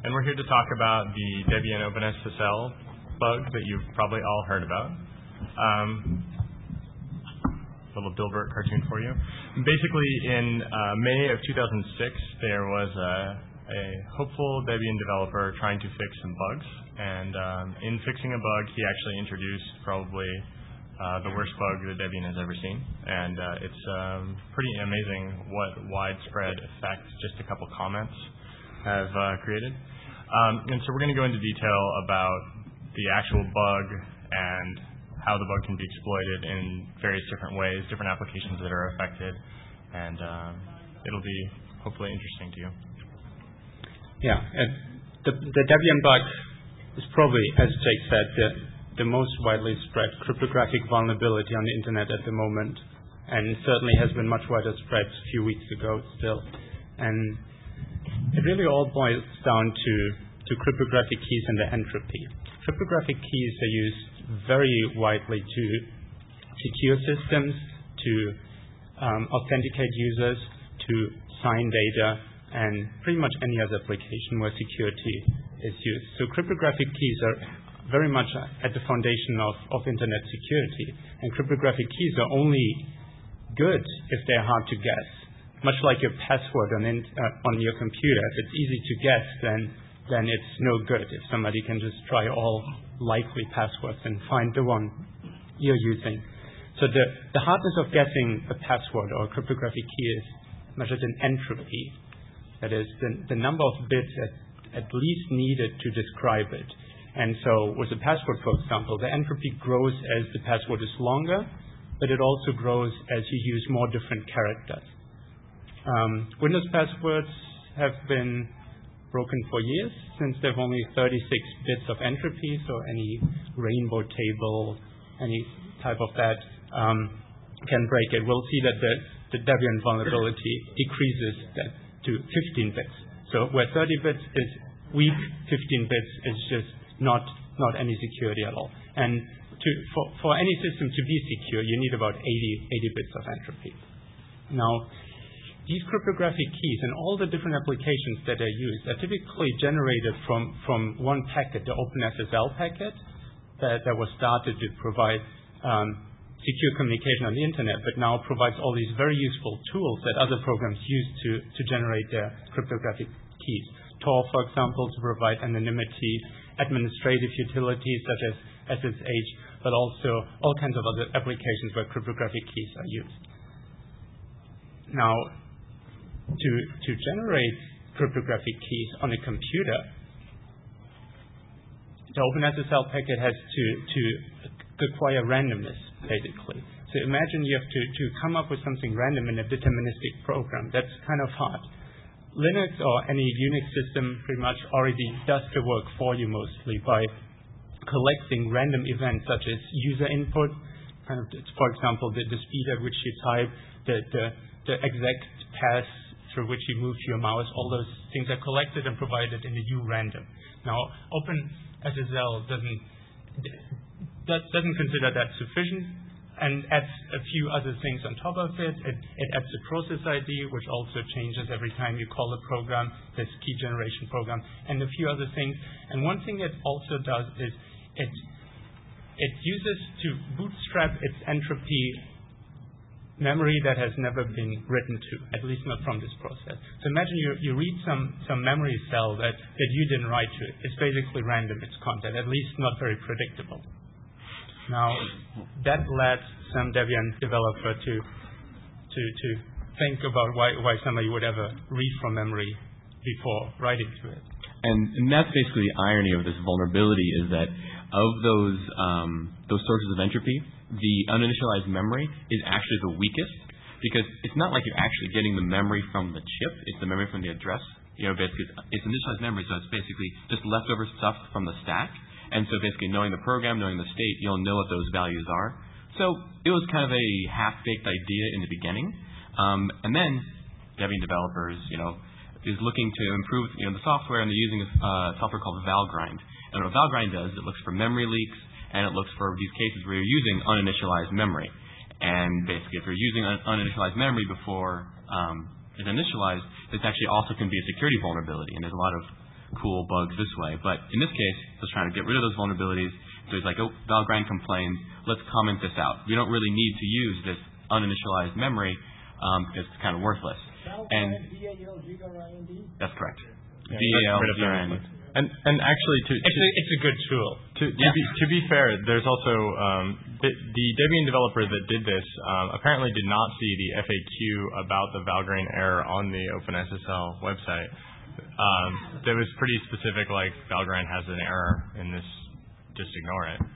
and we're here to talk about the Debian OpenSSL bug that you've probably all heard about. Little Dilbert cartoon for you. Basically, in May of 2006, there was a hopeful Debian developer trying to fix some bugs, and in fixing a bug, he actually introduced probably the worst bug that Debian has ever seen, and it's pretty amazing what widespread effect just a couple comments have created. And so we're going to go into detail about the actual bug and how the bug can be exploited in various different ways, different applications that are affected, and it'll be hopefully interesting to you. Yeah, the Debian bug is probably, as Jake said, the most widely spread cryptographic vulnerability on the internet at the moment, and certainly has been much wider spread a few weeks ago still. And it really all boils down to cryptographic keys and the entropy. Cryptographic keys are used very widely to secure systems, to authenticate users, to sign data, and pretty much any other application where security is used. So cryptographic keys are very much at the foundation of internet security. And cryptographic keys are only good if they're hard to guess. Much like your password on your computer. If it's easy to guess, then it's no good if somebody can just try all likely passwords and find the one you're using. So the hardness of guessing a password or a cryptographic key is measured in entropy. That is the number of bits at least needed to describe it. And so with a password, for example, the entropy grows as the password is longer, but it also grows as you use more different characters. Windows passwords have been broken for years, since there are only 36 bits of entropy, so any rainbow table, any type of that can break it. We'll see that the Debian vulnerability decreases that to 15 bits. So where 30 bits is weak, 15 bits is just not any security at all. And for any system to be secure, you need about 80 bits of entropy. Now, these cryptographic keys and all the different applications that are used are typically generated from one packet, the OpenSSL packet, that was started to provide secure communication on the internet, but now provides all these very useful tools that other programs use to generate their cryptographic keys. Tor, for example, to provide anonymity, administrative utilities such as SSH, but also all kinds of other applications where cryptographic keys are used. Now, to generate cryptographic keys on a computer, the OpenSSL packet has to acquire randomness, basically. So imagine you have to come up with something random in a deterministic program. That's kind of hard. Linux or any Unix system pretty much already does the work for you mostly by collecting random events such as user input, kind of, for example, the speed at which you type, the exact path through which you move your mouse. All those things are collected and provided in the urandom. Now, OpenSSL doesn't consider that sufficient and adds a few other things on top of it. It adds a process ID, which also changes every time you call a program, this key generation program, and a few other things. And one thing it also does is it uses to bootstrap its entropy memory that has never been written to, at least not from this process. So imagine you read some memory cell that you didn't write to. It's basically random, its content, at least not very predictable. Now, that led some Debian developer to think about why somebody would ever read from memory before writing to it. And that's basically the irony of this vulnerability, is that of those sources of entropy, the uninitialized memory is actually the weakest, because it's not like you're actually getting the memory from the chip, it's the memory from the address. Basically, it's initialized memory, so it's basically just leftover stuff from the stack. And so basically knowing the program, knowing the state, you'll know what those values are. So it was kind of a half-baked idea in the beginning. And then Debian developers, is looking to improve, the software, and they're using a software called Valgrind. And what Valgrind does, it looks for memory leaks, and it looks for these cases where you're using uninitialized memory. And basically, if you're using uninitialized memory before it's initialized, this actually also can be a security vulnerability. And there's a lot of cool bugs this way. But in this case, it was trying to get rid of those vulnerabilities. So he's like, oh, Valgrind complained. Let's comment this out. We don't really need to use this uninitialized memory because it's kind of worthless. And that's correct. VAL. And actually, it's a good tool. To be fair, there's also the Debian developer that did this apparently did not see the FAQ about the Valgrind error on the OpenSSL website. That was pretty specific, like Valgrind has an error in this, just ignore it.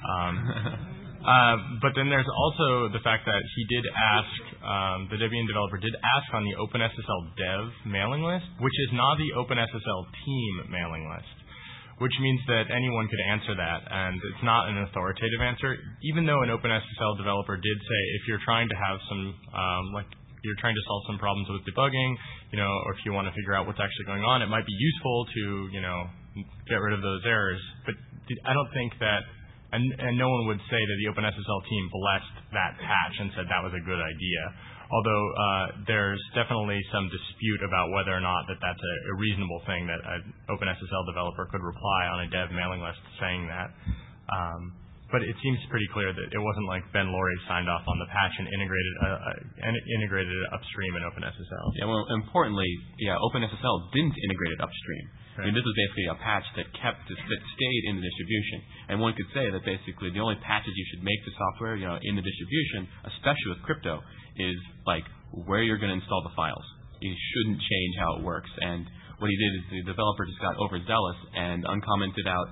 But then there's also the fact that he did ask, the Debian developer did ask on the OpenSSL dev mailing list, which is not the OpenSSL team mailing list, which means that anyone could answer that, and it's not an authoritative answer, even though an OpenSSL developer did say if you're trying to have some, you're trying to solve some problems with debugging, or if you want to figure out what's actually going on, it might be useful to, get rid of those errors. But I don't think that, and no one would say that the OpenSSL team blessed that patch and said that was a good idea. Although there's definitely some dispute about whether or not that's a reasonable thing that an OpenSSL developer could reply on a dev mailing list saying that. But it seems pretty clear that it wasn't like Ben Laurie signed off on the patch and integrated it upstream in OpenSSL. Yeah, well, importantly, OpenSSL didn't integrate it upstream. Right. I mean, this is basically a patch that stayed in the distribution. And one could say that basically the only patches you should make to software, in the distribution, especially with crypto, is like where you're going to install the files. You shouldn't change how it works. And what he did is the developer just got overzealous and commented out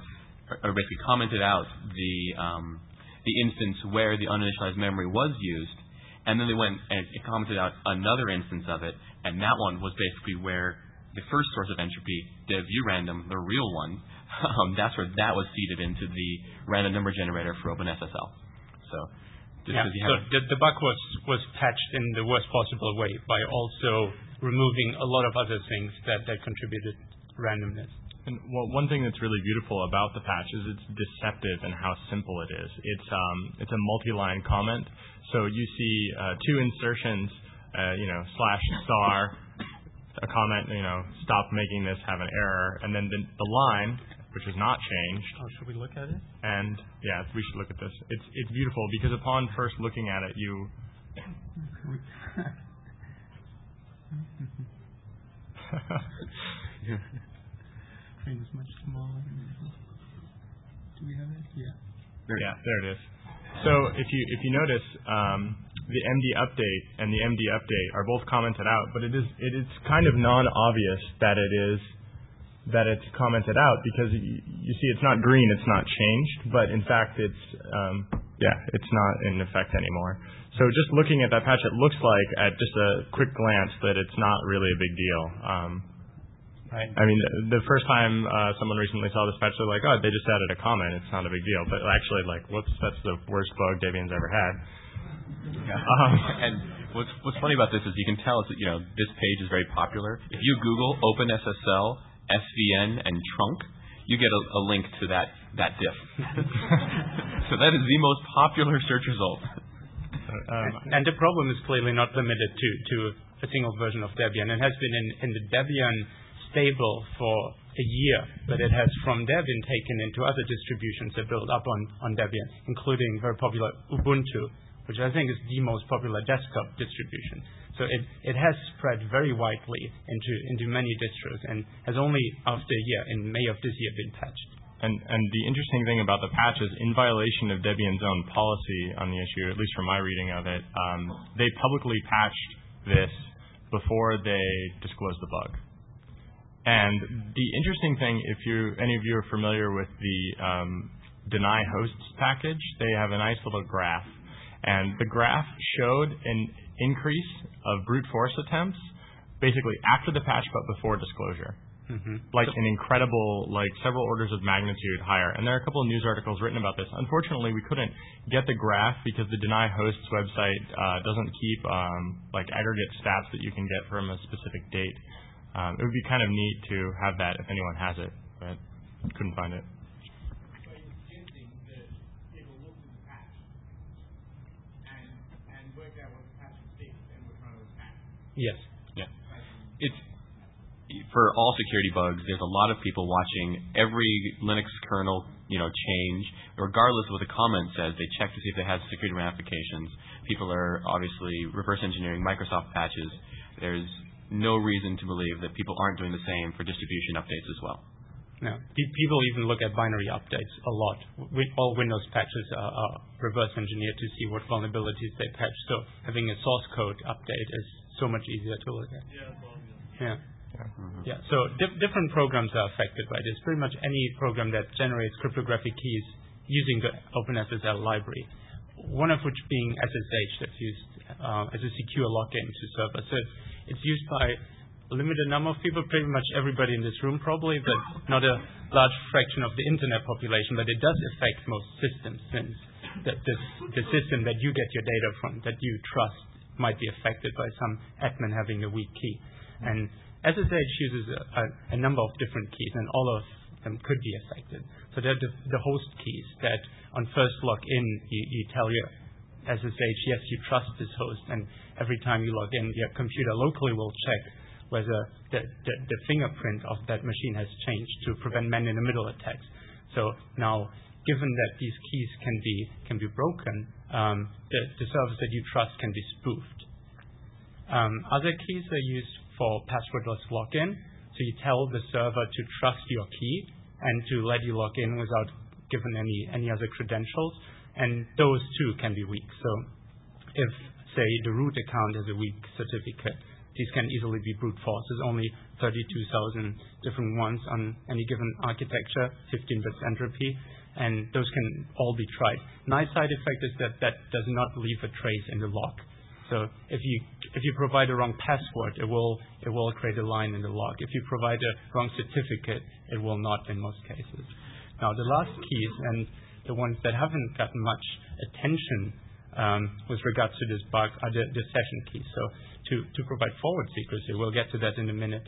the instance where the uninitialized memory was used, and then they went and it commented out another instance of it, and that one was basically where the first source of entropy, dev-urandom, the real one, that's where that was feeded into the random number generator for OpenSSL. So, the bug was patched in the worst possible way by also removing a lot of other things that contributed randomness. And one thing that's really beautiful about the patch is it's deceptive in how simple it is. It's a multi-line comment, so you see two insertions, /*, a comment, stop making this, have an error, and then the line, which is not changed. Oh, should we look at it? And yeah, we should look at this. It's beautiful because upon first looking at it, you. Screen is much smaller. Do we have it? Yeah. There it is. So if you notice, the MD update and the MD update are both commented out, but it is kind of non-obvious that it's commented out because you see it's not green, it's not changed, but in fact it's not in effect anymore. So just looking at that patch, it looks like at just a quick glance that it's not really a big deal. Right. I mean, the first time someone recently saw this patch, they're like, oh, they just added a comment. It's not a big deal. But actually, whoops, that's the worst bug Debian's ever had. Yeah. And what's funny about this is you can tell that this page is very popular. If you Google OpenSSL, SVN, and trunk, you get a link to that diff. So that is the most popular search result. And the problem is clearly not limited to a single version of Debian. It has been in the Debian stable for a year, but it has from Debian taken into other distributions that build up on Debian, including very popular Ubuntu, which I think is the most popular desktop distribution. So it has spread very widely into many distros and has only after a year, in May of this year, been patched. And the interesting thing about the patch is, in violation of Debian's own policy on the issue, at least from my reading of it, they publicly patched this before they disclosed the bug. And the interesting thing, if any of you are familiar with the deny hosts package, they have a nice little graph. And the graph showed an increase of brute force attempts basically after the patch but before disclosure. Mm-hmm. Like an incredible, several orders of magnitude higher. And there are a couple of news articles written about this. Unfortunately, we couldn't get the graph because the Deny Hosts website doesn't keep aggregate stats that you can get from a specific date. It would be kind of neat to have that if anyone has it, but couldn't find it. Yes. Yeah. for all security bugs, there's a lot of people watching every Linux kernel, change. Regardless of what the comment says, they check to see if it has security ramifications. People are obviously reverse engineering Microsoft patches. There's no reason to believe that people aren't doing the same for distribution updates as well. No. People even look at binary updates a lot. All Windows patches are reverse engineered to see what vulnerabilities they patch. So having a source code update is so much easier to look at. Yeah. So different programs are affected by this. Pretty much any program that generates cryptographic keys using the OpenSSL library. One of which being SSH, that's used as a secure login to servers. So it's used by a limited number of people, pretty much everybody in this room probably, but not a large fraction of the internet population. But it does affect most systems, since the system that you get your data from, that you trust, might be affected by some admin having a weak key. And SSH uses a number of different keys, and all of them could be affected. So they're the host keys that on first login you tell your SSH, yes, you trust this host, and every time you log in, your computer locally will check whether the fingerprint of that machine has changed to prevent man-in-the-middle attacks. So now, given that these keys can be broken, the service that you trust can be spoofed. Other keys are used for passwordless login. So you tell the server to trust your key and to let you log in without giving any other credentials. And those too can be weak. So if, say, the root account has a weak certificate, these can easily be brute force. There's only 32,000 different ones on any given architecture, 15 bits entropy, and those can all be tried. Nice side effect is that does not leave a trace in the log. So if you provide a wrong password, it will create a line in the log. If you provide a wrong certificate, it will not in most cases. Now the last keys, and the ones that haven't gotten much attention with regards to this bug, are the session keys. So to provide forward secrecy, we'll get to that in a minute.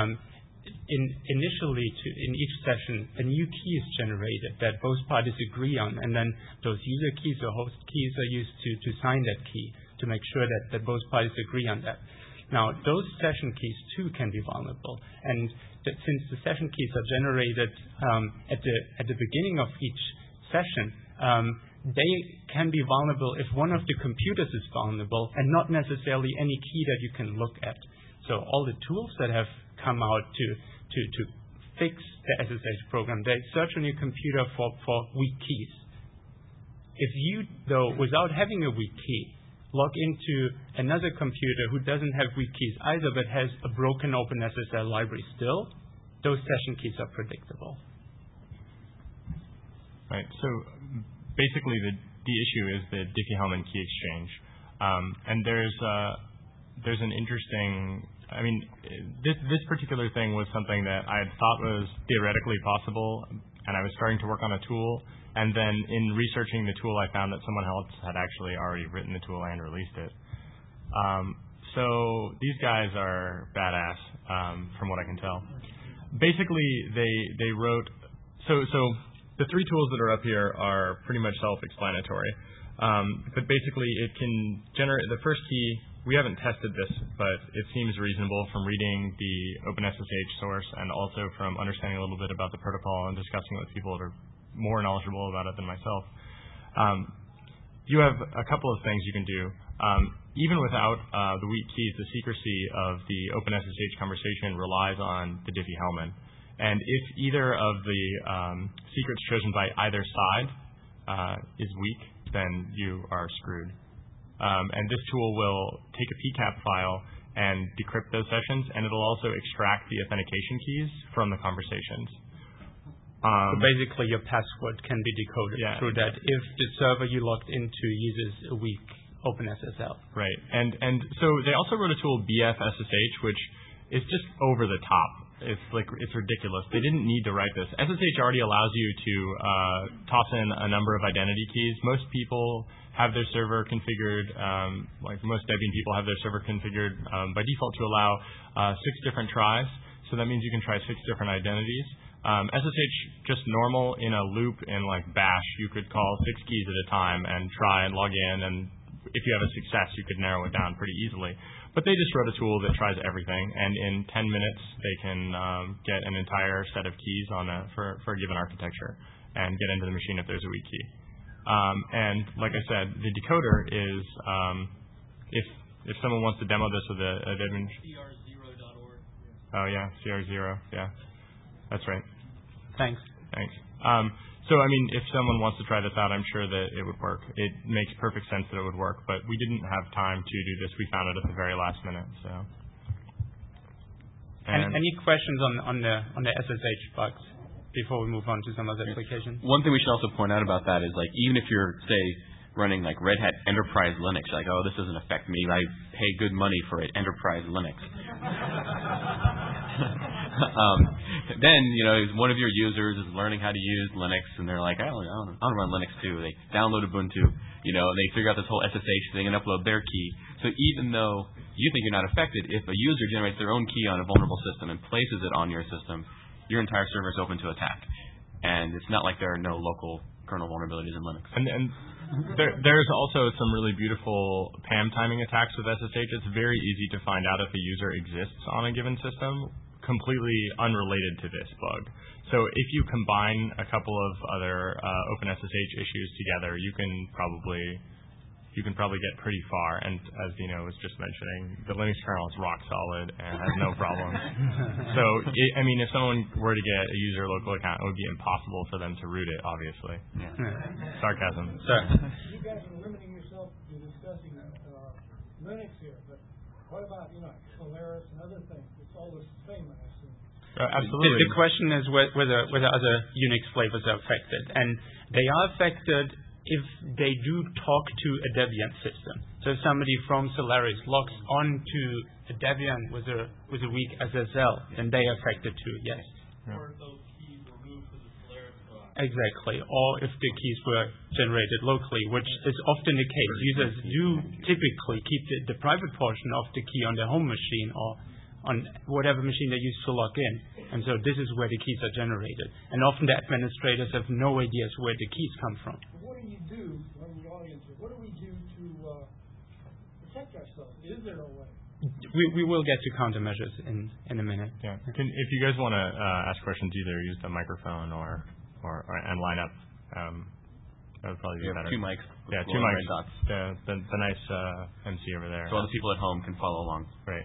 Initially, in each session, a new key is generated that both parties agree on, and then those user keys or host keys are used to sign that key to make sure that both parties agree on that. Now, those session keys too can be vulnerable, and since the session keys are generated at the beginning of each session, they can be vulnerable if one of the computers is vulnerable and not necessarily any key that you can look at. So all the tools that have come out to fix the SSH program, they search on your computer for weak keys. If you, though, without having a weak key, log into another computer who doesn't have weak keys either, but has a broken OpenSSL library still, those session keys are predictable. Right. So basically, the issue is the Diffie-Hellman key exchange, and there's an interesting. I mean, this particular thing was something that I had thought was theoretically possible, and I was starting to work on a tool. And then in researching the tool, I found that someone else had actually already written the tool and released it. So these guys are badass, from what I can tell. Basically, they wrote. So the three tools that are up here are pretty much self-explanatory. But basically, it can generate the first key. We haven't tested this, but it seems reasonable from reading the OpenSSH source and also from understanding a little bit about the protocol and discussing it with people that are more knowledgeable about it than myself. You have a couple of things you can do. Even without the weak keys, the secrecy of the OpenSSH conversation relies on the Diffie-Hellman. And if either of the secrets chosen by either side is weak, then you are screwed. And this tool will take a PCAP file and decrypt those sessions, and it'll also extract the authentication keys from the conversations. So basically, your password can be decoded through that if the server you logged into uses a weak OpenSSL. Right. And so they also wrote a tool, BFSSH, which is just over the top. It's ridiculous. They didn't need to write this. SSH already allows you to toss in a number of identity keys. Most people have their server configured, like most Debian people have their server configured by default to allow 6 different tries. So that means you can try 6 different identities. SSH, just normal in a loop in like Bash, you could call 6 keys at a time and try and log in, and if you have a success, you could narrow it down pretty easily. But they just wrote a tool that tries everything, and in 10 minutes they can get an entire set of keys for a given architecture and get into the machine if there's a weak key. And like I said, the decoder is if someone wants to demo this with a Debian. cr0.org. Oh yeah, CR0. Yeah, that's right. Thanks. So, I mean, if someone wants to try this out, I'm sure that it would work. It makes perfect sense that it would work, but we didn't have time to do this. We found it at the very last minute. So. Any questions on the SSH bugs before we move on to some other applications? One thing we should also point out about that is, like, even if you're, say, running like Red Hat Enterprise Linux, like, oh, this doesn't affect me. I pay good money for it, Enterprise Linux. Then, one of your users is learning how to use Linux, and they're like, I want to run Linux too. They download Ubuntu, they figure out this whole SSH thing and upload their key. So even though you think you're not affected, if a user generates their own key on a vulnerable system and places it on your system, your entire server is open to attack. And it's not like there are no local kernel vulnerabilities in Linux. And there's also some really beautiful PAM timing attacks with SSH. It's very easy to find out if a user exists on a given system, completely unrelated to this bug. So if you combine a couple of other OpenSSH issues together, you can probably get pretty far. And as Dino was just mentioning, the Linux kernel is rock solid and has no problems. So if someone were to get a user local account, it would be impossible for them to root it, obviously. Yeah. Sarcasm. Sorry. You guys are limiting yourself to discussing Linux here, but what about Solaris and other things? It's all the same, I assume. Absolutely. The question is whether other Unix flavors are affected, and they are affected if they do talk to a Debian system. So if somebody from Solaris logs on to a Debian with a weak SSL, then they are affected too. Yes. Or those keys were moved to the Solaris box. Exactly. Or if the keys were generated locally, which is often the case. Users do typically keep the private portion of the key on their home machine or on whatever machine they use to log in. And so this is where the keys are generated. And often the administrators have no ideas where the keys come from. What do you do, on the audience here, what do we do to protect ourselves? Is there a way? We will get to countermeasures in a minute. Yeah. If you guys want to ask questions, either use the microphone or line up. That would probably be better. Two mics. Yeah, two mics. The nice MC over there. So all the people at home can follow along. Right.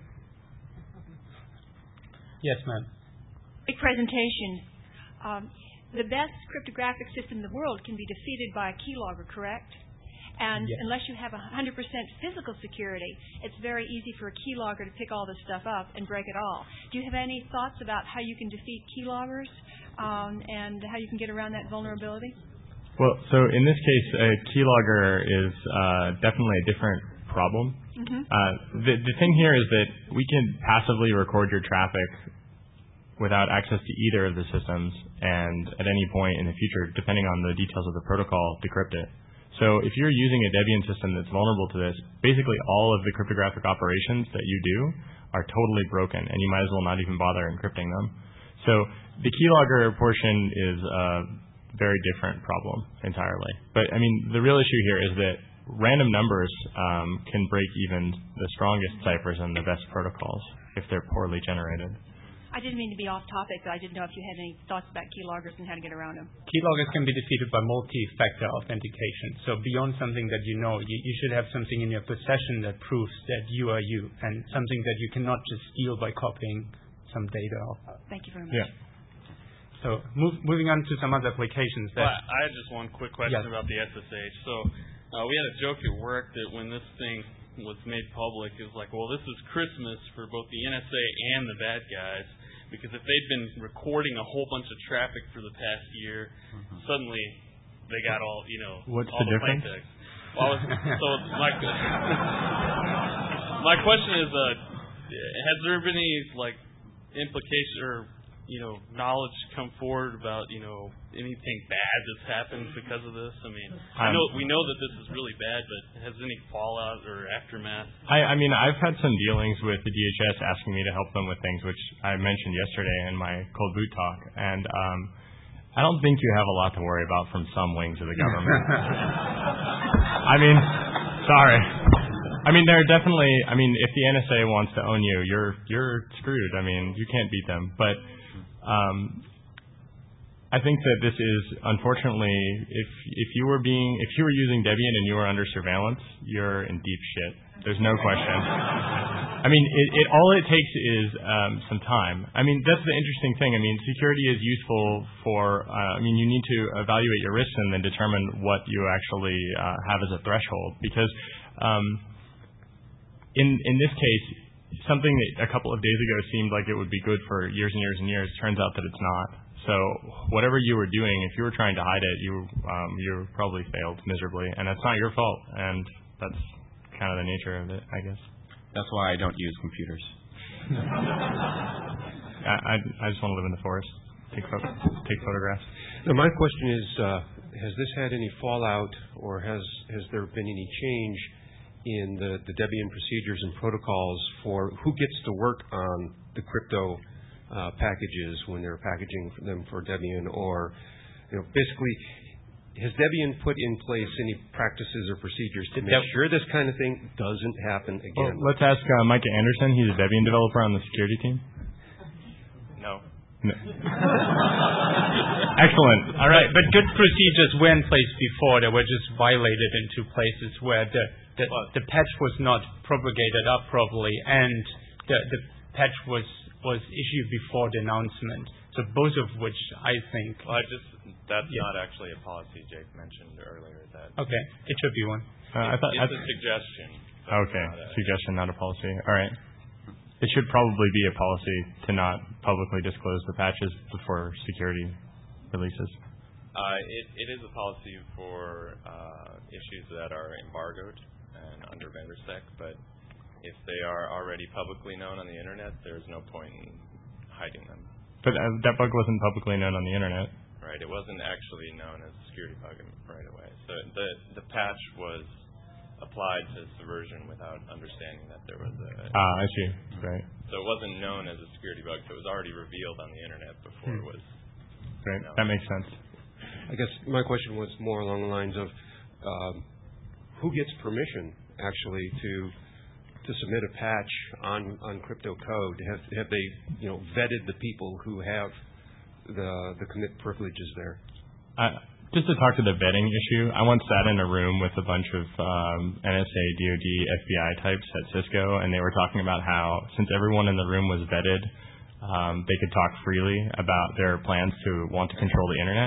Yes, ma'am. Great presentation. The best cryptographic system in the world can be defeated by a keylogger, correct? And yes. Unless you have 100% physical security, it's very easy for a keylogger to pick all this stuff up and break it all. Do you have any thoughts about how you can defeat keyloggers and how you can get around that vulnerability? Well, so in this case, a keylogger is definitely a different problem. Mm-hmm. The thing here is that we can passively record your traffic without access to either of the systems, and at any point in the future, depending on the details of the protocol, decrypt it. So if you're using a Debian system that's vulnerable to this, basically all of the cryptographic operations that you do are totally broken, and you might as well not even bother encrypting them. So the keylogger portion is a very different problem entirely. But, the real issue here is that random numbers can break even the strongest ciphers and the best protocols if they're poorly generated. I didn't mean to be off topic, but I didn't know if you had any thoughts about keyloggers and how to get around them. Keyloggers can be defeated by multi-factor authentication. So beyond something that you know, you should have something in your possession that proves that you are you, and something that you cannot just steal by copying some data off. Thank you very much. Yeah. So moving on to some other applications. I had just one quick question about the SSH. So we had a joke at work that when this thing was made public, it was like, well, this is Christmas for both the NSA and the bad guys, because if they'd been recording a whole bunch of traffic for the past year, suddenly they got all, What's all the difference? plain text. Well, my question is, has there been any implication or knowledge come forward about anything bad that's happened because of this? We know that this is really bad, but has any fallout or aftermath? I've had some dealings with the DHS asking me to help them with things, which I mentioned yesterday in my cold boot talk, and I don't think you have a lot to worry about from some wings of the government. Sorry. I mean, there are definitely. I mean, if the NSA wants to own you, you're screwed. I mean, you can't beat them. But I think that this is, unfortunately, if you were using Debian and you were under surveillance, you're in deep shit. There's no question. I mean, all it takes is some time. I mean, that's the interesting thing. I mean, security is useful for. I mean, you need to evaluate your risks and then determine what you actually have as a threshold. Because in this case, something that a couple of days ago seemed like it would be good for years and years and years turns out that it's not. So whatever you were doing, if you were trying to hide it, you probably failed miserably, and that's not your fault. And that's kind of the nature of it, I guess. That's why I don't use computers. I just want to live in the forest, take photographs. Now, my question is, has this had any fallout, or has there been any change in the Debian procedures and protocols for who gets to work on the crypto packages when they're packaging them for Debian, or basically, has Debian put in place any practices or procedures to make sure this kind of thing doesn't happen again? Well, let's ask Micah Anderson. He's a Debian developer on the security team. No. Excellent. All right. But good procedures were in place before. They were just violated in two places where the patch was not propagated up properly, and the patch was issued before the announcement. So both of which I think. Well, that's not actually a policy Jake mentioned earlier. Okay, it should be one. It's a suggestion. Okay, suggestion, not a policy. All right. It should probably be a policy to not publicly disclose the patches before security releases. It is a policy for issues that are embargoed and under VendorSec, but if they are already publicly known on the internet, there's no point in hiding them. But that bug wasn't publicly known on the internet. Right. It wasn't actually known as a security bug right away. So the patch was applied to subversion without understanding that there was a... I see. Right. So it wasn't known as a security bug, so it was already revealed on the internet before it was... Right. That makes sense. I guess my question was more along the lines of who gets permission, actually, to submit a patch on crypto code? Have they vetted the people who have the commit privileges there? Just to talk to the vetting issue, I once sat in a room with a bunch of NSA, DoD, FBI types at Cisco, and they were talking about how since everyone in the room was vetted, they could talk freely about their plans to want to control the internet.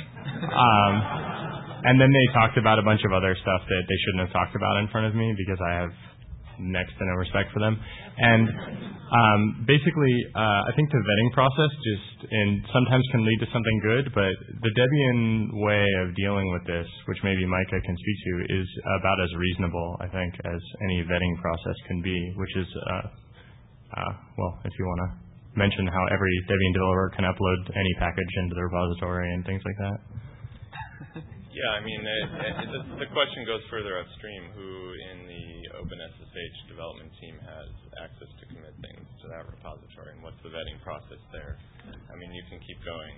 And then they talked about a bunch of other stuff that they shouldn't have talked about in front of me because I have next to no respect for them. And basically, I think the vetting process sometimes can lead to something good, but the Debian way of dealing with this, which maybe Micah can speak to, is about as reasonable, I think, as any vetting process can be, which is, well, if you want to mention how every Debian developer can upload any package into the repository and things like that. Yeah, I mean, the question goes further upstream. Who in the OpenSSH development team has access to commit things to that repository, and what's the vetting process there? I mean, you can keep going.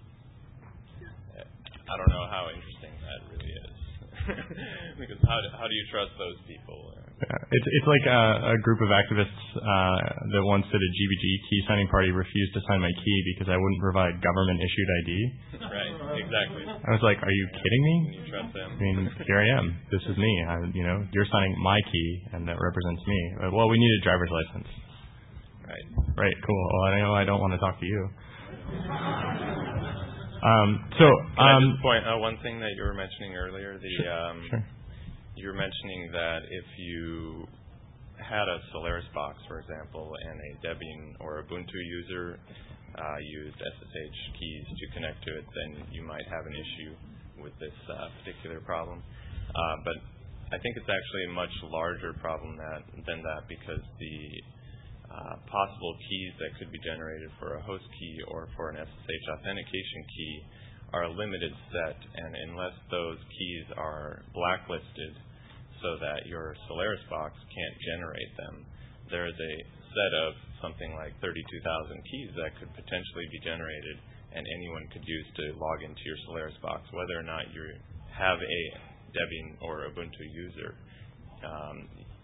I don't know how interesting that really is. Because how do you trust those people? It's like a group of activists that once did a GBG key signing party refused to sign my key because I wouldn't provide government issued ID. Right, exactly. I was like, are you kidding me? Can you trust them? I mean, here I am. This is me. You're signing my key, and that represents me. Well, we need a driver's license. Right. Right. Cool. Well, I know I don't want to talk to you. Can I just point out one thing that you were mentioning earlier? Sure. You were mentioning that if you had a Solaris box, for example, and a Debian or Ubuntu user used SSH keys to connect to it, then you might have an issue with this particular problem. But I think it's actually a much larger problem than that, because the possible keys that could be generated for a host key or for an SSH authentication key are a limited set, and unless those keys are blacklisted so that your Solaris box can't generate them, there is a set of something like 32,000 keys that could potentially be generated, and anyone could use to log into your Solaris box, whether or not you have a Debian or Ubuntu user.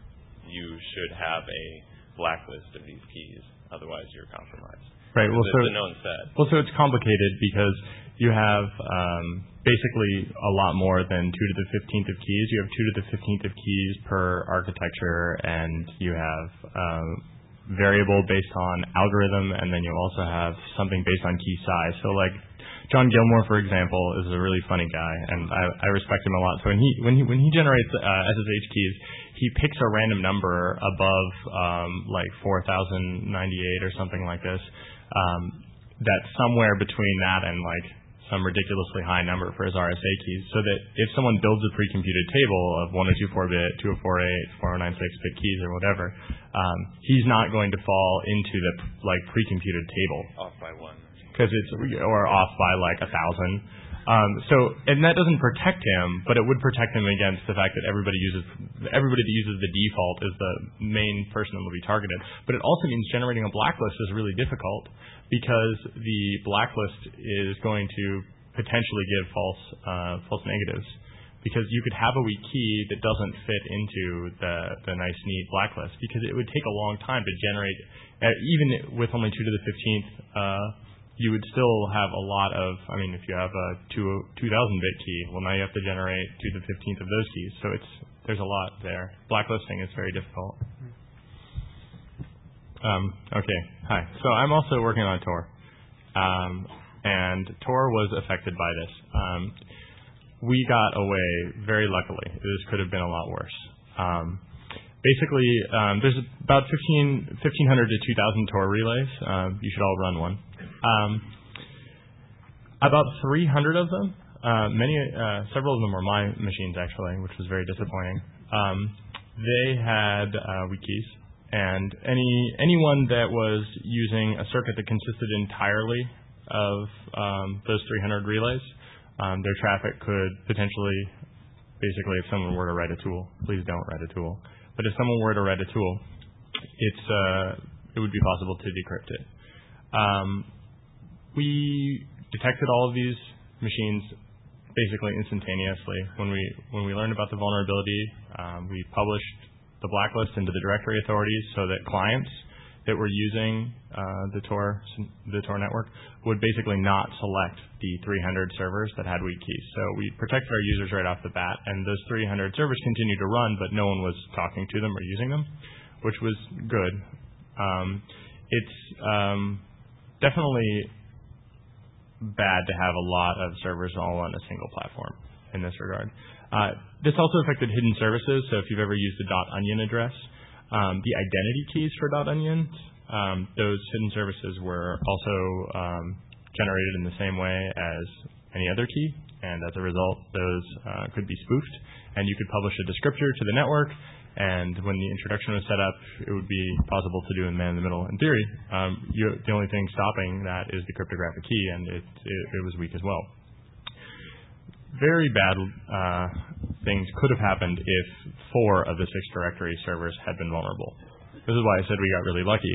you should have a blacklist of these keys, otherwise you're compromised. Right. Well, it's a known set. Well, so it's complicated because you have basically a lot more than 2 to the 15th of keys. You have 2 to the 15th of keys per architecture, and you have variable based on algorithm, and then you also have something based on key size. So like John Gilmore, for example, is a really funny guy, and I respect him a lot. So when he generates SSH keys, he picks a random number above like 4098 or something like this. That's somewhere between that and like some ridiculously high number for his RSA keys, so that if someone builds a pre-computed table of 1024-bit, 2048, 4096-bit keys or whatever, he's not going to fall into the like pre-computed table. Off by one. Or off by like 1,000. And that doesn't protect him, but it would protect him against the fact that everybody that uses the default is the main person that will be targeted. But it also means generating a blacklist is really difficult, because the blacklist is going to potentially give false negatives. Because you could have a weak key that doesn't fit into the nice, neat blacklist, because it would take a long time to generate, even with only 2 to the 15th, you would still have a lot of, if you have a 2000-bit key, well, now you have to generate 2 to the 15th of those keys. So there's a lot there. Blacklisting is very difficult. Okay, hi. So I'm also working on Tor. And Tor was affected by this. We got away very luckily. This could have been a lot worse. Basically, there's about 1,500 to 2,000 Tor relays. You should all run one. About 300 of them, several of them were my machines actually, which was very disappointing. They had weak keys, and anyone that was using a circuit that consisted entirely of those 300 relays, their traffic could potentially, basically, if someone were to write a tool, please don't write a tool, but if someone were to write a tool, it would be possible to decrypt it. We detected all of these machines basically instantaneously. When we learned about the vulnerability, we published the blacklist into the directory authorities so that clients that were using the Tor network would basically not select the 300 servers that had weak keys. So we protected our users right off the bat, and those 300 servers continued to run, but no one was talking to them or using them, which was good. It's definitely bad to have a lot of servers all on a single platform in this regard. This also affected hidden services. So if you've ever used the .onion address, the identity keys for .onion, those hidden services were also generated in the same way as any other key, and as a result, those could be spoofed, and you could publish a descriptor to the network, and when the introduction was set up, it would be possible to do in man-in-the-middle. In theory, the only thing stopping that is the cryptographic key, and it was weak as well. Very bad things could have happened if 4 of the 6 directory servers had been vulnerable. This is why I said we got really lucky.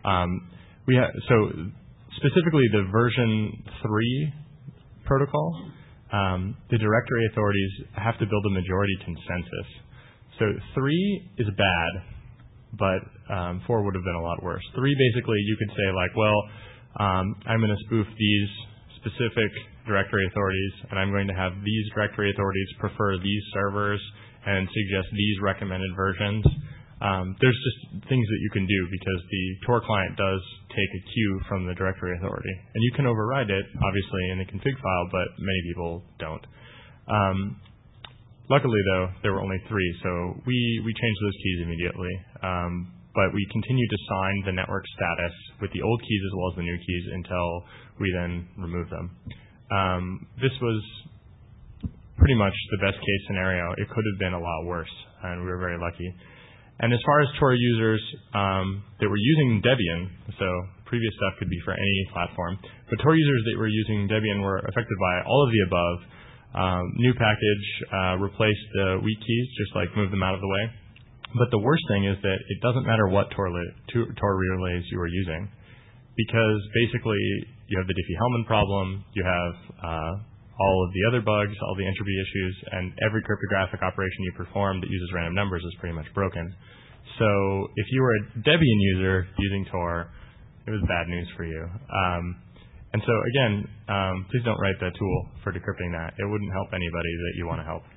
So specifically the version 3 protocol, the directory authorities have to build a majority consensus. So 3 is bad, but 4 would have been a lot worse. 3, basically, you could say like, well, I'm going to spoof these specific directory authorities, and I'm going to have these directory authorities prefer these servers and suggest these recommended versions. There's just things that you can do because the Tor client does take a cue from the directory authority, and you can override it, obviously, in the config file, but many people don't. Luckily, though, there were only 3, so we changed those keys immediately. But we continued to sign the network status with the old keys as well as the new keys until we then removed them. This was pretty much the best case scenario. It could have been a lot worse, and we were very lucky. And as far as Tor users that were using Debian, so previous stuff could be for any platform, but Tor users that were using Debian were affected by all of the above. New package replaced the weak keys, just like move them out of the way. But the worst thing is that it doesn't matter what Tor relays you are using, because basically you have the Diffie-Hellman problem, you have all of the other bugs, all the entropy issues, and every cryptographic operation you perform that uses random numbers is pretty much broken. So if you were a Debian user using Tor, it was bad news for you. And so again, please don't write the tool for decrypting that. It wouldn't help anybody that you want to help.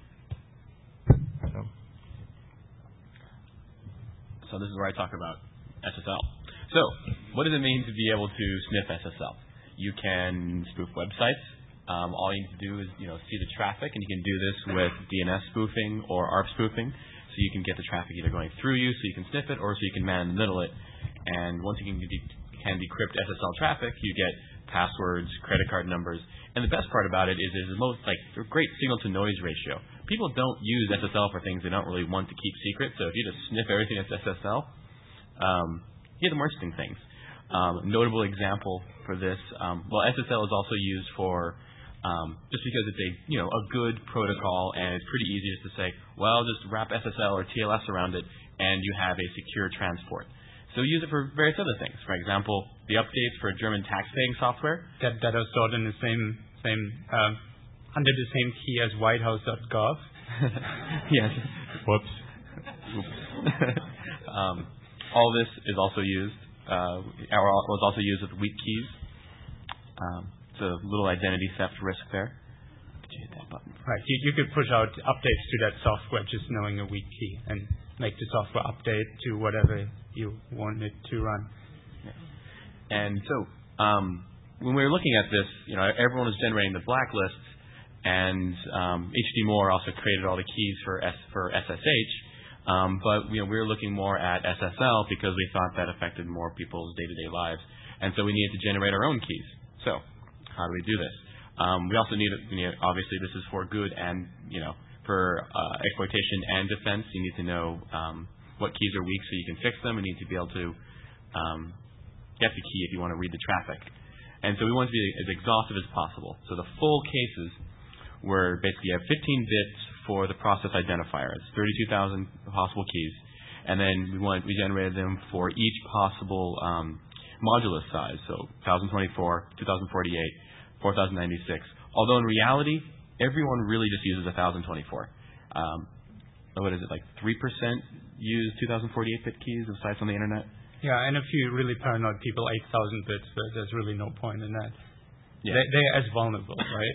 So this is where I talk about SSL. So what does it mean to be able to sniff SSL? You can spoof websites. All you need to do is see the traffic, and you can do this with DNS spoofing or ARP spoofing. So you can get the traffic either going through you, so you can sniff it, or so you can man in the middle it. And once you can decrypt SSL traffic, you get passwords, credit card numbers, and the best part about it is there's a great signal to noise ratio. People don't use SSL for things they don't really want to keep secret. So if you just sniff everything that's SSL, you get the more interesting things. Notable example for this, SSL is also used for just because it's a good protocol, and it's pretty easy just to say, well, just wrap SSL or TLS around it, and you have a secure transport. So we use it for various other things. For example, the updates for German tax-paying software that are stored in the same under the same key as whitehouse.gov. Yes. Whoops. All this is also used. Was also used with weak keys. It's a little identity theft risk there. Did you hit that button? Right. You could push out updates to that software just knowing a weak key and make the software update to whatever you want it to run. Yeah. And so when we were looking at this, everyone was generating the blacklists, and HD Moore also created all the keys for SSH. But we were looking more at SSL because we thought that affected more people's day-to-day lives, and so we needed to generate our own keys. So how do we do this? We also need obviously this is for good and for exploitation and defense. You need to know what keys are weak so you can fix them. You need to be able to get the key if you want to read the traffic. And so we want to be as exhaustive as possible. So the full cases were basically you have 15 bits for the process identifier. It's 32,000 possible keys. And then we generated them for each possible modulus size. So 1024, 2048, 4096. Although in reality, everyone really just uses 1024. What is it, 3% use 2048-bit keys of sites on the internet? Yeah, and if you're really paranoid people, 8,000 bits, but there's really no point in that. Yeah. They're as vulnerable, right?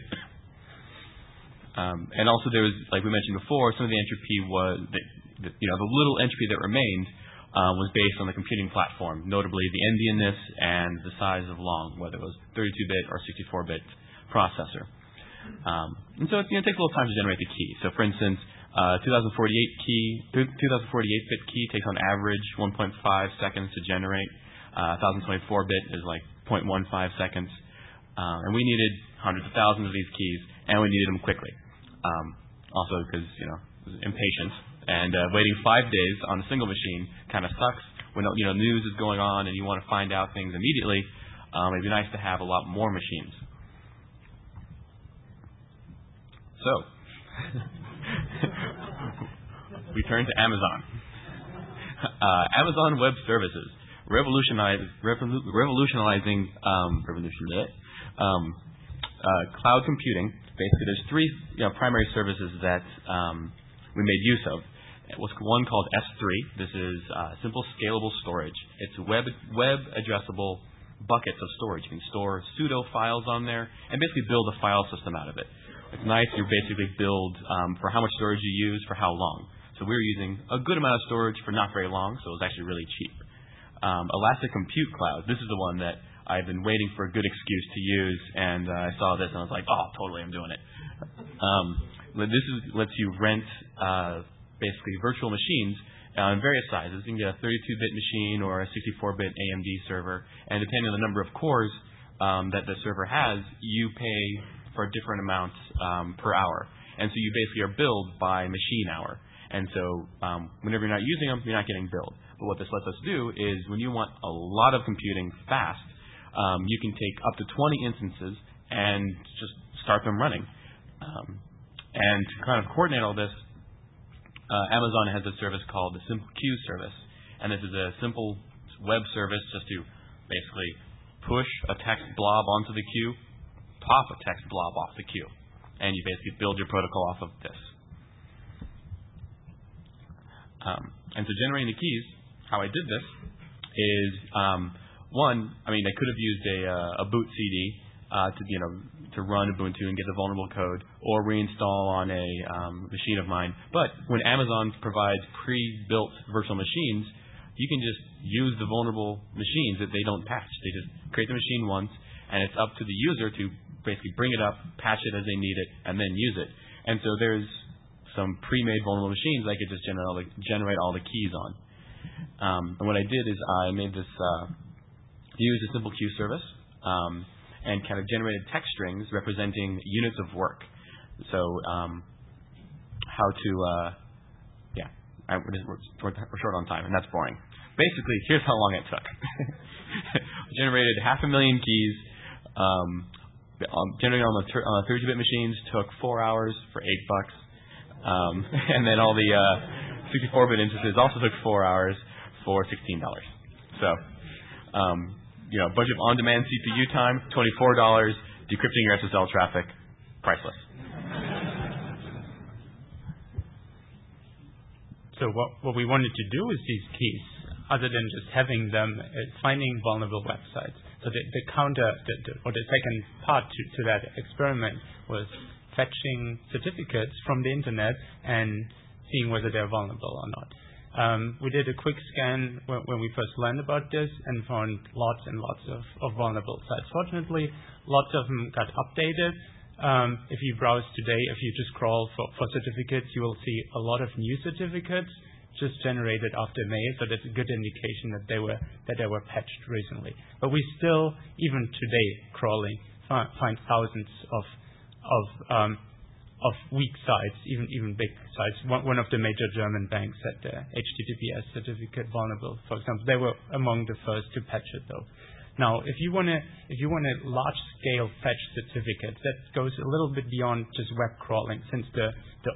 And also there was, like we mentioned before, some of the entropy was, the little entropy that remained was based on the computing platform, notably the endianness and the size of long, whether it was 32-bit or 64-bit processor. And so it takes a little time to generate the key. So for instance, 2048-bit key takes on average 1.5 seconds to generate. 1024-bit is 0.15 seconds. And we needed hundreds of thousands of these keys, and we needed them quickly. Also because, impatience. And waiting 5 days on a single machine kind of sucks when news is going on and you want to find out things immediately. It'd be nice to have a lot more machines. So, we turn to Amazon. Amazon Web Services, revolutionizing cloud computing. Basically, there's three primary services that we made use of. One called S3. This is simple scalable storage. It's web addressable buckets of storage. You can store pseudo files on there and basically build a file system out of it. It's nice. You basically build for how much storage you use for how long. So we were using a good amount of storage for not very long, so it was actually really cheap. Elastic Compute Cloud. This is the one that I've been waiting for a good excuse to use, and I saw this and I was like, oh, totally, I'm doing it. This lets you rent basically virtual machines in various sizes. You can get a 32-bit machine or a 64-bit AMD server, and depending on the number of cores that the server has, you pay for different amounts per hour. And so you basically are billed by machine hour. And so whenever you're not using them, you're not getting billed. But what this lets us do is when you want a lot of computing fast, you can take up to 20 instances and just start them running. And to kind of coordinate all this, Amazon has a service called the Simple Queue service. And this is a simple web service just to basically push a text blob onto the queue, pop a text blob off the queue. And you basically build your protocol off of this. And so generating the keys, how I did this is, one, I could have used a boot CD to run Ubuntu and get the vulnerable code, or reinstall on a machine of mine. But when Amazon provides pre-built virtual machines, you can just use the vulnerable machines that they don't patch. They just create the machine once, and it's up to the user to basically bring it up, patch it as they need it, and then use it. And so there's some pre-made vulnerable machines I could just generate all the keys on. And what I did is I made this, used a simple queue service, and kind of generated text strings representing units of work. So we're short on time, and that's boring. Basically, here's how long it took. Generated 500,000 keys. Generating on the 32-bit machines took 4 hours for $8. And then all the 64-bit instances also took 4 hours for $16. So, a bunch of on-demand CPU time, $24. Decrypting your SSL traffic, priceless. So what we wanted to do with these keys, other than just having them, is finding vulnerable websites. So the second part to that experiment was fetching certificates from the internet and seeing whether they're vulnerable or not. We did a quick scan when we first learned about this and found lots and lots of vulnerable sites. Fortunately, lots of them got updated. If you browse today, if you just scroll for certificates, you will see a lot of new certificates just generated after May, so that's a good indication that they were patched recently. But we still, even today, crawling, find thousands of weak sites, even big sites. One of the major German banks had the HTTPS certificate vulnerable, for example. They were among the first to patch it, though. Now, if you want a large-scale fetch certificate, that goes a little bit beyond just web crawling, since the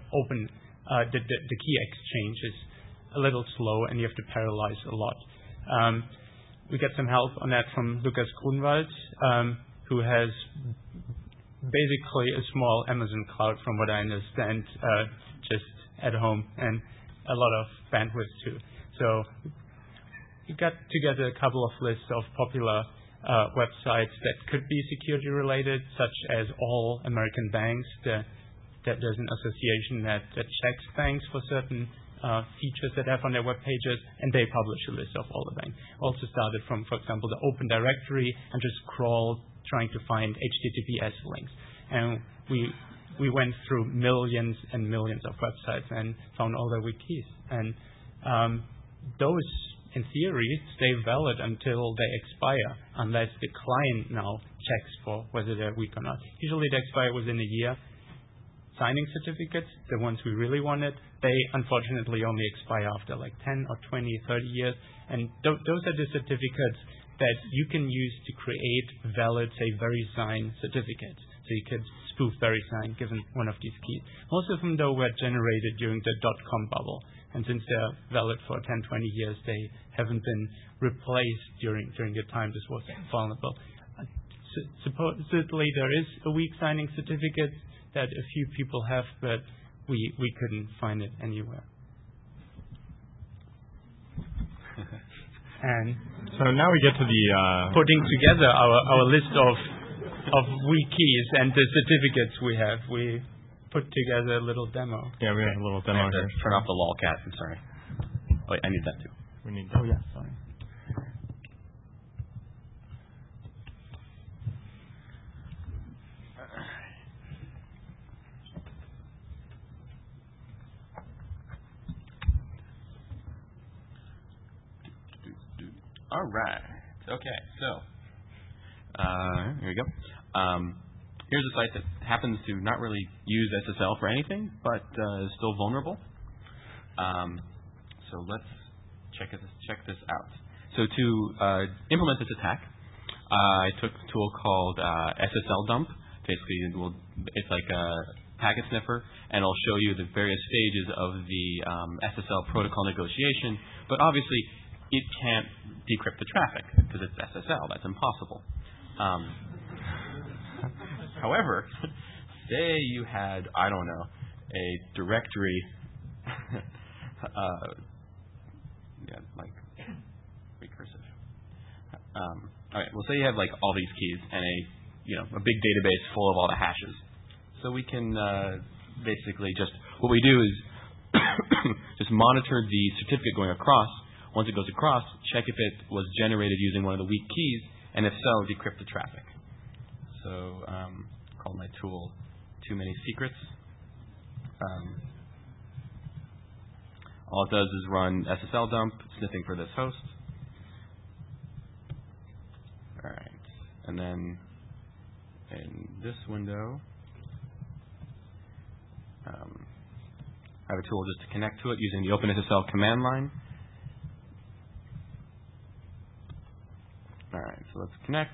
key exchange is a little slow and you have to parallelize a lot. We get some help on that from Lukas Grunwald, who has basically a small Amazon cloud, from what I understand, just at home, and a lot of bandwidth too. So we got together a couple of lists of popular websites that could be security related, such as All American Banks. That there's an association that checks banks for certain features that they have on their web pages, and they publish a list of all the banks. Also started from, for example, the Open Directory and just crawled trying to find HTTPS links. And we went through millions and millions of websites and found all their weak keys. And those, in theory, stay valid until they expire, unless the client now checks for whether they're weak or not. Usually they expire within a year. Signing certificates, the ones we really wanted, they unfortunately only expire after like 10 or 20, 30 years. And those are the certificates that you can use to create valid, say, VeriSign certificates. So you could spoof VeriSign given one of these keys. Most of them, though, were generated during the .com bubble. And since they're valid for 10, 20 years, they haven't been replaced during the time this was vulnerable. Supposedly, there is a weak signing certificate that a few people have, but we couldn't find it anywhere. And so now we get to the putting together our list of weak keys and the certificates we have. We put together a little demo. Yeah, we have a little demo here. Turn off the lolcat. I'm sorry. Oh, wait, I need that too. We need that. Oh, yeah, sorry. All right. Okay, so here we go. Here's a site that happens to not really use SSL for anything, but is still vulnerable. So let's check this out. So to implement this attack, I took a tool called SSL dump. Basically, it's like a packet sniffer, and it'll show you the various stages of the SSL protocol negotiation. But obviously, it can't decrypt the traffic because it's SSL. That's impossible. However, say you had, I don't know, a directory like recursive. All right. Well, say you have like all these keys and a big database full of all the hashes. So we can basically what we do is just monitor the certificate going across. Once it goes across, check if it was generated using one of the weak keys, and if so, decrypt the traffic. So call my tool Too Many Secrets. All it does is run SSL dump, sniffing for this host. All right. And then in this window, I have a tool just to connect to it using the OpenSSL command line. All right, so let's connect.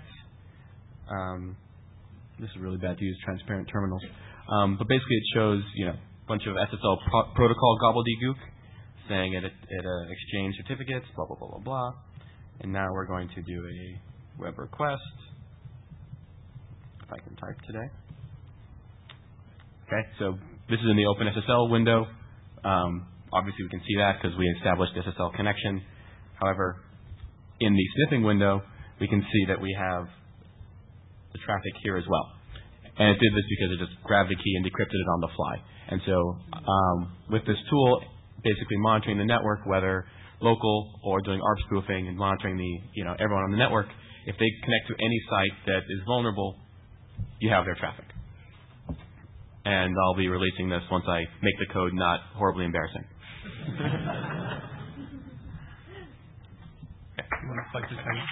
This is really bad to use transparent terminals. But basically it shows, a bunch of SSL protocol gobbledygook saying it exchange certificates, blah, blah, blah, blah, blah. And now we're going to do a web request. If I can type today. Okay, so this is in the OpenSSL window. Obviously we can see that because we established SSL connection. However, in the sniffing window, we can see that we have the traffic here as well. And it did this because it just grabbed the key and decrypted it on the fly. And so with this tool, basically monitoring the network, whether local or doing ARP spoofing and monitoring everyone on the network, if they connect to any site that is vulnerable, you have their traffic. And I'll be releasing this once I make the code not horribly embarrassing. Okay. You want to plug this in?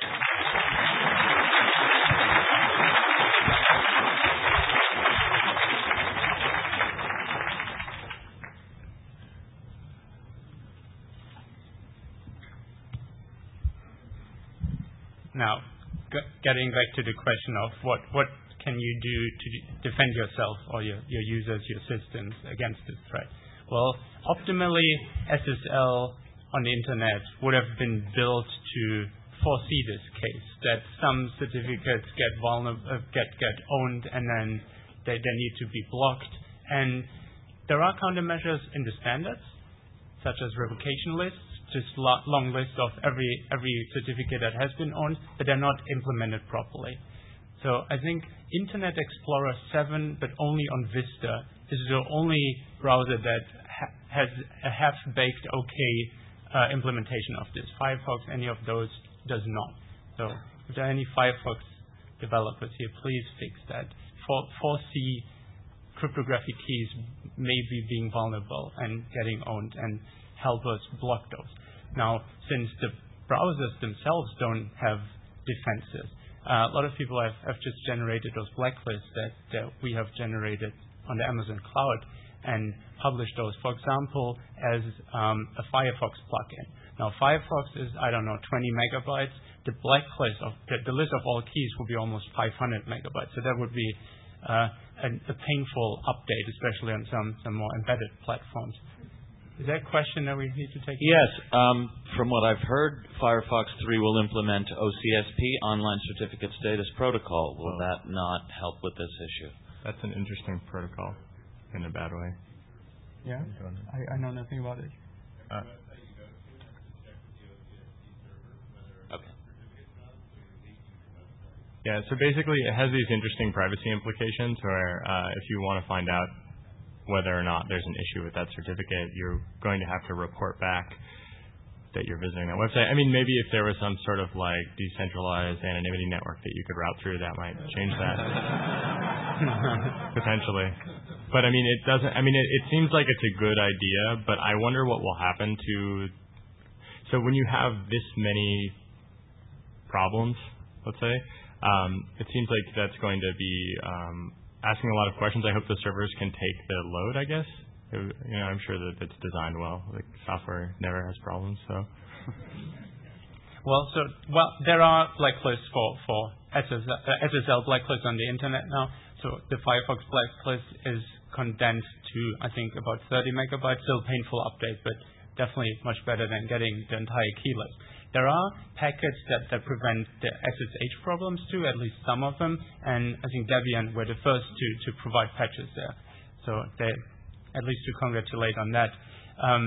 Now, getting back to the question of what can you do to defend yourself or your users, your systems against this threat? Well, optimally, SSL on the internet would have been built to foresee this case, that some certificates get owned and then they need to be blocked. And there are countermeasures in the standards, such as revocation lists, just long list of every certificate that has been owned, but they're not implemented properly. So I think Internet Explorer 7, but only on Vista, is the only browser that has a half-baked okay implementation of this. Firefox, any of those, does not. So if there are any Firefox developers here, please fix that. Foresee cryptographic keys may be being vulnerable and getting owned, and help us block those. Now, since the browsers themselves don't have defenses, a lot of people have just generated those blacklists that we have generated on the Amazon cloud and published those, for example, as a Firefox plugin. Now, Firefox is, 20 megabytes. The blacklist the list of all keys would be almost 500 megabytes. So that would be a painful update, especially on some more embedded platforms. Is that a question that we need to take? Yes. From what I've heard, Firefox 3 will implement OCSP, Online Certificate Status Protocol. Will that not help with this issue? That's an interesting protocol in a bad way. Yeah? I know nothing about it. Okay. Yeah, so basically it has these interesting privacy implications where if you want to find out whether or not there's an issue with that certificate, you're going to have to report back that you're visiting that website. I mean, maybe if there was some sort of like decentralized anonymity network that you could route through, that might change that. Potentially. But I mean, it doesn't, it seems like it's a good idea, but I wonder what will happen to, so when you have this many problems, let's say, it seems like that's going to be asking a lot of questions. I hope the servers can take the load, I guess. I'm sure that it's designed well. Like software never has problems, so. Well, there are blacklists for SSL blacklists on the internet now. So the Firefox blacklist is condensed to, I think, about 30 megabytes. Still painful update, but definitely much better than getting the entire key list. There are packets that prevent the SSH problems too, at least some of them, and I think Debian were the first to provide patches there. So they, at least to congratulate on that.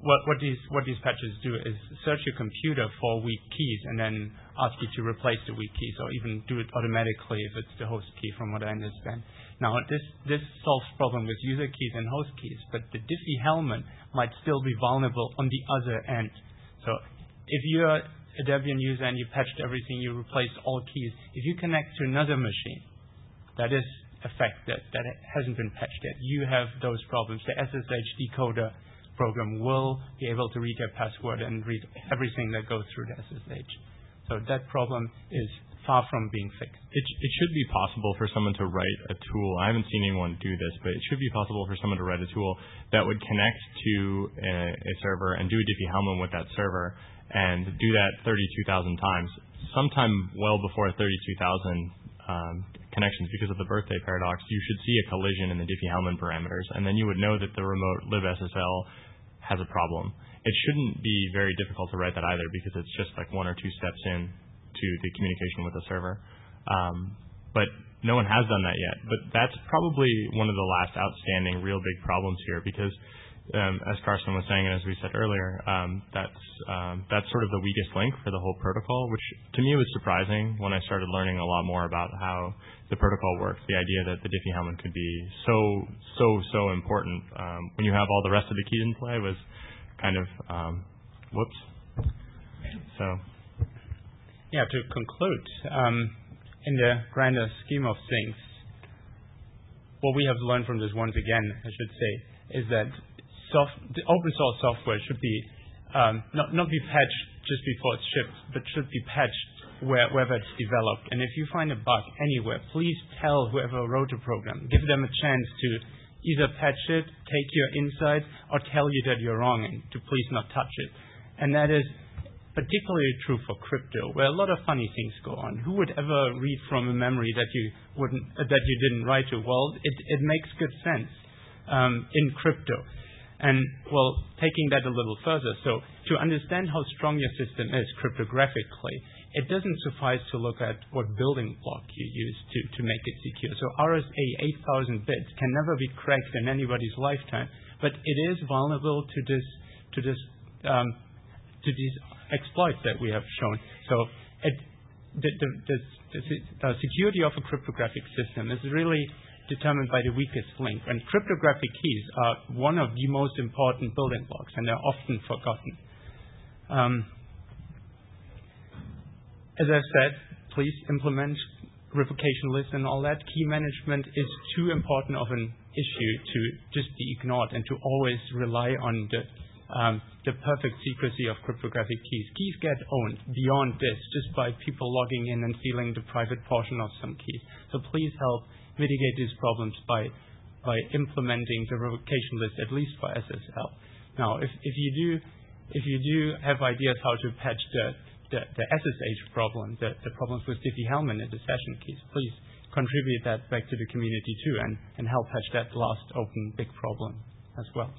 what these patches do is search your computer for weak keys and then ask you to replace the weak keys, or even do it automatically if it's the host key, from what I understand. Now, this solves problem with user keys and host keys, but the Diffie-Hellman might still be vulnerable on the other end. So if you're a Debian user and you patched everything, you replaced all keys, if you connect to another machine that is affected, that hasn't been patched yet, you have those problems. The SSH decoder program will be able to read your password and read everything that goes through the SSH. So that problem is far from being fixed. It should be possible for someone to write a tool. I haven't seen anyone do this, but it should be possible for someone to write a tool that would connect to a server and do a Diffie-Hellman with that server and do that 32,000 times, sometime well before 32,000 connections. Because of the birthday paradox, you should see a collision in the Diffie-Hellman parameters, and then you would know that the remote libSSL has a problem. It shouldn't be very difficult to write that either, because it's just like one or two steps in to the communication with the server. But no one has done that yet. But that's probably one of the last outstanding real big problems here, because as Carsten was saying, and as we said earlier, that's sort of the weakest link for the whole protocol, which to me was surprising when I started learning a lot more about how the protocol works. The idea that the Diffie-Hellman could be so important when you have all the rest of the keys in play was kind of whoops. So yeah, to conclude, in the grander scheme of things, what we have learned from this, once again, I should say, is that the open source software should be not be patched just before it's shipped, but should be patched wherever it's developed. And if you find a bug anywhere, please tell whoever wrote the program. Give them a chance to either patch it, take your insights, or tell you that you're wrong and to please not touch it. And that is particularly true for crypto, where a lot of funny things go on. Who would ever read from a memory that you didn't write to? Well, it makes good sense in crypto. And, well, taking that a little further, so to understand how strong your system is cryptographically, it doesn't suffice to look at what building block you use to make it secure. So RSA 8,000 bits can never be cracked in anybody's lifetime, but it is vulnerable to these exploits that we have shown. So the security of a cryptographic system is really determined by the weakest link. And cryptographic keys are one of the most important building blocks, and they're often forgotten. As I said, please implement revocation lists and all that. Key management is too important of an issue to just be ignored and to always rely on the perfect secrecy of cryptographic keys. Keys get owned beyond this just by people logging in and stealing the private portion of some keys. So please help mitigate these problems by implementing the revocation list, at least for SSL. Now, if you do have ideas how to patch the SSH problem, the problems with Diffie-Hellman and the session keys, please contribute that back to the community too, and help patch that last open big problem as well.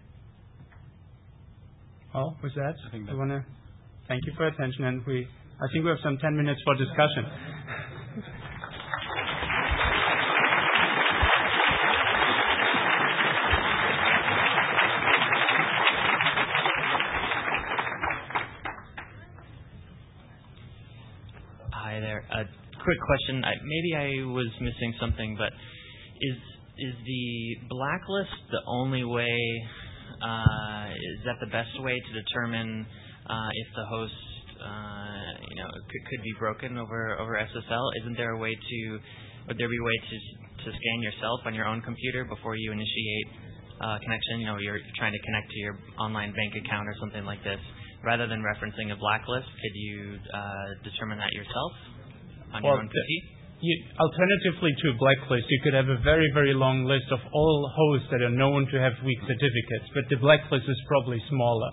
Well, with that, we want to thank you for your attention, and I think we have some 10 minutes for discussion. Hi there. A quick question. Maybe I was missing something, but is the blacklist the only way? Is that the best way to determine if the host, could be broken over SSL? Isn't there a way would there be a way to scan yourself on your own computer before you initiate connection? You're trying to connect to your online bank account or something like this. Rather than referencing a blacklist, could you determine that yourself on your own PC? Alternatively to a blacklist, you could have a very, very long list of all hosts that are known to have weak certificates, but the blacklist is probably smaller.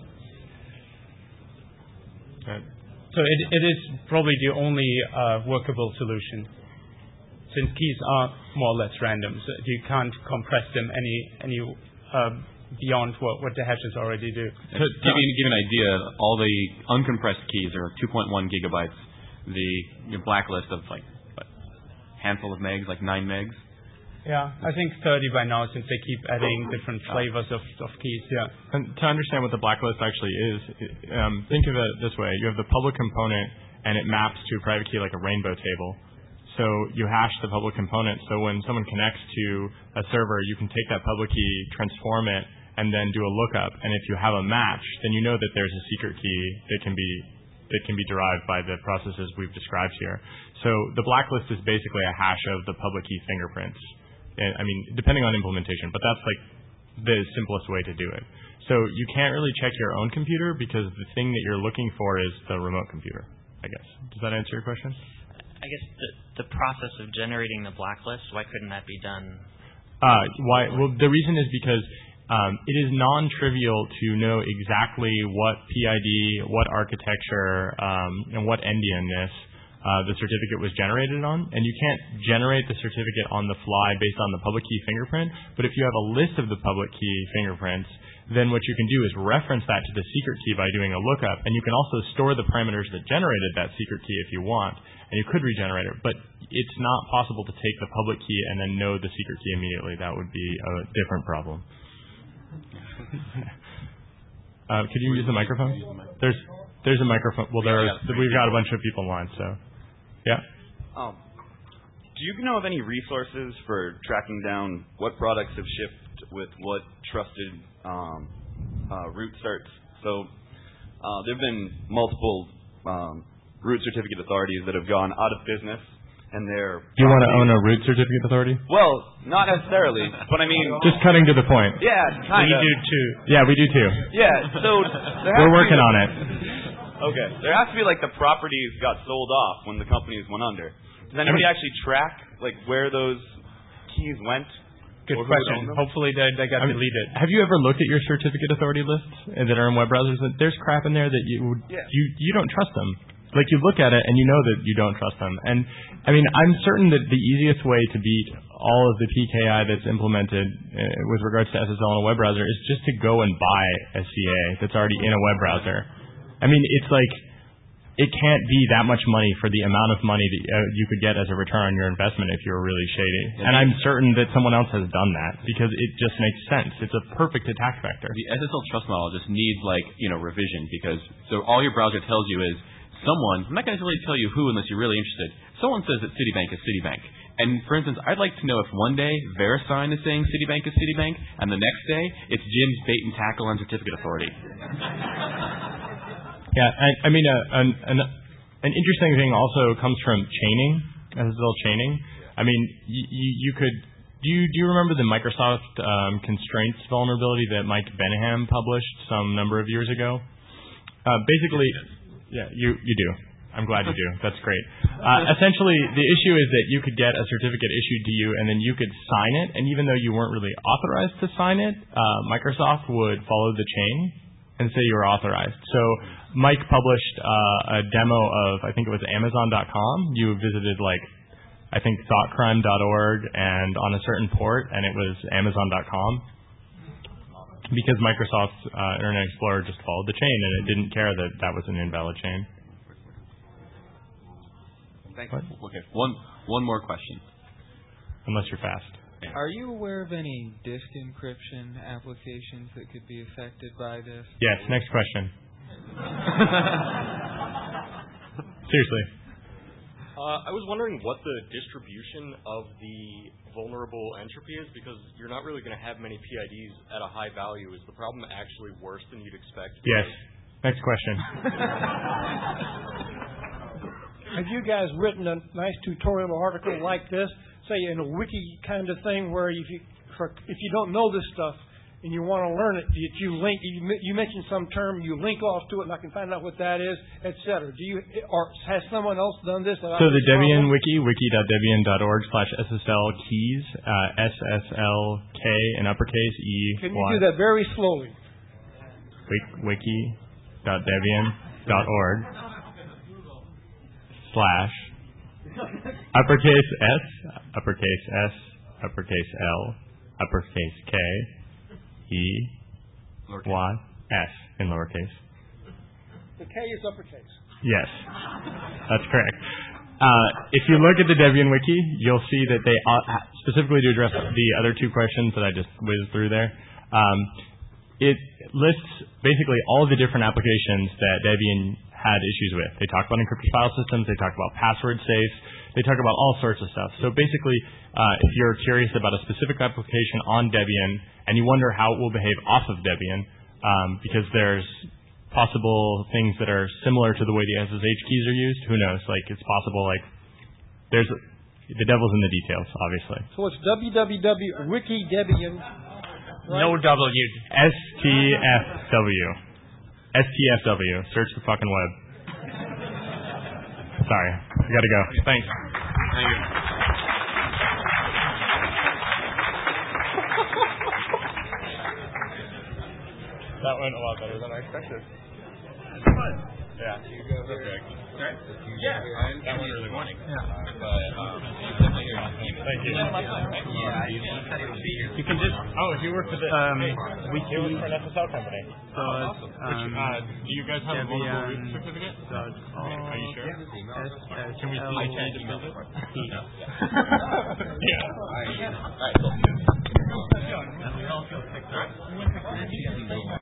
Okay. So it is probably the only workable solution, since keys are more or less random. So you can't compress them any beyond what the hashes already do. To give you an idea, all the uncompressed keys are 2.1 gigabytes. The blacklist of handful of megs, like 9 megs. Yeah, I think 30 by now, since they keep adding different flavors of keys. Yeah. And to understand what the blacklist actually is, think of it this way. You have the public component, and it maps to a private key like a rainbow table. So you hash the public component, so when someone connects to a server, you can take that public key, transform it, and then do a lookup. And if you have a match, then you know that there's a secret key that can be derived by the processes we've described here. So the blacklist is basically a hash of the public key fingerprints. I mean, depending on implementation, but that's like the simplest way to do it. So you can't really check your own computer because the thing that you're looking for is the remote computer, I guess. Does that answer your question? I guess the process of generating the blacklist, why couldn't that be done? Why? Well, the reason is because it is non-trivial to know exactly what PID, what architecture, and what endianness the certificate was generated on, and you can't generate the certificate on the fly based on the public key fingerprint, but if you have a list of the public key fingerprints, then what you can do is reference that to the secret key by doing a lookup, and you can also store the parameters that generated that secret key if you want, and you could regenerate it, but it's not possible to take the public key and then know the secret key immediately. That would be a different problem. Could you use the microphone? There's a microphone. Well, we've got a bunch of people in line, so. Yeah. Do you know of any resources for tracking down what products have shipped with what trusted root certs? So there have been multiple root certificate authorities that have gone out of business, and they're. Do you want to own a root certificate authority? Well, not necessarily, but I mean. Just cutting to the point. Yeah, kind of. We do too. Yeah, we do too. Yeah, so we're working on it. Okay. There has to be like the properties got sold off when the companies went under. Does anybody actually track like where those keys went? Good question. Hopefully they got deleted. Have you ever looked at your certificate authority lists that are in web browsers? There's crap in there that you don't trust them. Like you look at it and you know that you don't trust them. And I mean, I'm certain that the easiest way to beat all of the PKI that's implemented with regards to SSL in a web browser is just to go and buy a CA that's already in a web browser. I mean, it's like, it can't be that much money for the amount of money that you could get as a return on your investment if you were really shady. And I'm certain that someone else has done that because it just makes sense. It's a perfect attack vector. The SSL trust model just needs revision because so all your browser tells you is someone, I'm not going to really tell you who unless you're really interested, someone says that Citibank is Citibank. And for instance, I'd like to know if one day VeriSign is saying Citibank is Citibank and the next day it's Jim's Bait and Tackle and Certificate Authority. Yeah, I mean, an interesting thing also comes from chaining, SSL chaining. I mean, you could. Do you remember the Microsoft constraints vulnerability that Mike Benham published some number of years ago? Basically, yeah, you do. I'm glad you do. That's great. Essentially, the issue is that you could get a certificate issued to you, and then you could sign it, and even though you weren't really authorized to sign it, Microsoft would follow the chain and say you were authorized. So Mike published a demo of, I think it was Amazon.com. You visited I think thoughtcrime.org and on a certain port, and it was Amazon.com because Microsoft's Internet Explorer just followed the chain, and it didn't care that that was an invalid chain. Thank you. Okay, one more question. Unless you're fast. Are you aware of any disk encryption applications that could be affected by this? Yes, next question. Seriously. I was wondering what the distribution of the vulnerable entropy is because you're not really going to have many PIDs at a high value. Is the problem actually worse than you'd expect? Yes. Next question. Have you guys written a nice tutorial article like this? Say in a wiki kind of thing where if you don't know this stuff and you want to learn it, you link. You mentioned some term, you link off to it, and I can find out what that is, etc. Has someone else done this? So the Debian wiki, wiki.debian.org/SSL keys, SSLK in uppercase E. Can you do that very slowly? Wiki.debian.org/ uppercase S, uppercase S, uppercase L, uppercase K, E, Y, S in lowercase. The K is uppercase. Yes, that's correct. If you look at the Debian wiki, you'll see that they specifically to address the other two questions that I just whizzed through there. It lists basically all of the different applications that Debian had issues with. They talk about encrypted file systems. They talk about password safes. They talk about all sorts of stuff. So basically, if you're curious about a specific application on Debian and you wonder how it will behave off of Debian, because there's possible things that are similar to the way the SSH keys are used, who knows? Like, it's possible, like, the devil's in the details, obviously. So it's www.wikidebian. Right? No W. STFW. STFW. Search the fucking web. Sorry. I gotta go. Thanks. Thank you. That went a lot better than I expected. It's fun. Yeah. You go perfect. Right? Yeah. That went really well. Yeah. Thank you. Yeah, you can just. Oh, you work for the. Wiki. You work for an SSL company. So do you guys have a vulnerable root certificate? Are you sure? Can we see? I change the visit? No. Yeah. All right. Cool.